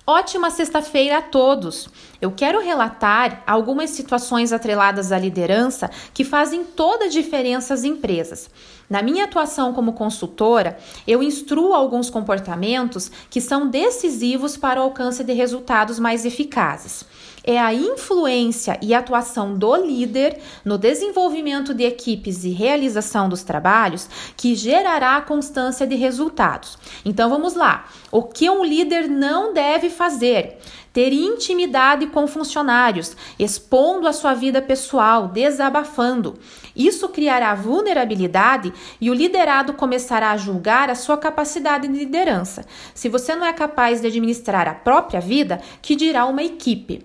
Ótima sexta-feira a todos! Eu quero relatar algumas situações atreladas à liderança que fazem toda a diferença às empresas. Na minha atuação como consultora, eu instruo alguns comportamentos que são decisivos para o alcance de resultados mais eficazes. É a influência e atuação do líder no desenvolvimento de equipes e realização dos trabalhos que gerará a constância de resultados. Então vamos lá. O que um líder não deve fazer? Ter intimidade com funcionários, expondo a sua vida pessoal, desabafando. Isso criará vulnerabilidade e o liderado começará a julgar a sua capacidade de liderança. Se você não é capaz de administrar a própria vida, que dirá uma equipe?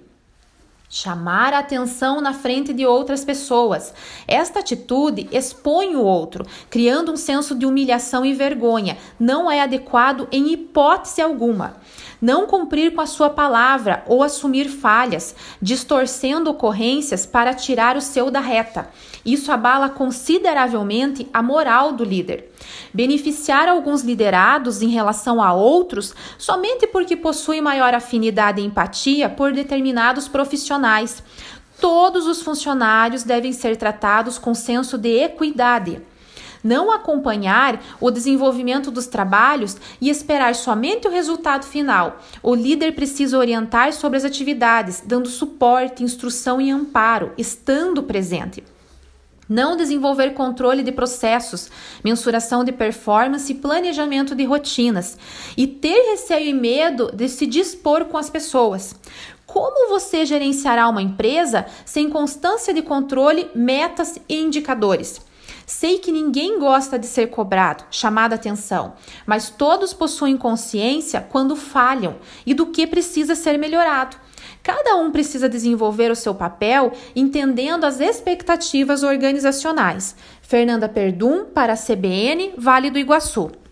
Chamar a atenção na frente de outras pessoas. Esta atitude expõe o outro, criando um senso de humilhação e vergonha. Não é adequado em hipótese alguma. Não cumprir com a sua palavra ou assumir falhas, distorcendo ocorrências para tirar o seu da reta. Isso abala consideravelmente a moral do líder. Beneficiar alguns liderados em relação a outros somente porque possuem maior afinidade e empatia por determinados profissionais. Todos os funcionários devem ser tratados com senso de equidade. Não acompanhar o desenvolvimento dos trabalhos e esperar somente o resultado final. O líder precisa orientar sobre as atividades, dando suporte, instrução e amparo, estando presente. Não desenvolver controle de processos, mensuração de performance e planejamento de rotinas. E ter receio e medo de se dispor com as pessoas. Como você gerenciará uma empresa sem constância de controle, metas e indicadores? Sei que ninguém gosta de ser cobrado, chamada atenção, mas todos possuem consciência quando falham e do que precisa ser melhorado. Cada um precisa desenvolver o seu papel entendendo as expectativas organizacionais. Fernanda Perdum para a CBN, Vale do Iguaçu.